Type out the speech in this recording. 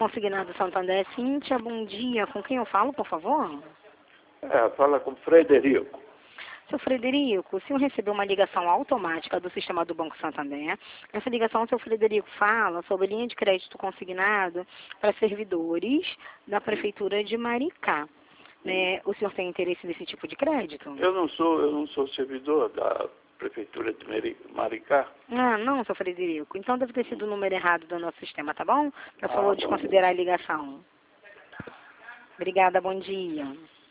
Consignado Santander, Cíntia, bom dia. Com quem eu falo, por favor? Fala com Frederico. Seu Frederico, o senhor recebeu uma ligação automática do sistema do Banco Santander. Nessa ligação, o seu Frederico fala sobre linha de crédito consignado para servidores da Prefeitura de Maricá. O senhor tem interesse nesse tipo de crédito? Eu não sou servidor da Prefeitura de Maricá. Ah, não, seu Frederico. Então deve ter sido o número errado do nosso sistema, tá bom? Para o senhor desconsiderar a ligação. Obrigada, bom dia.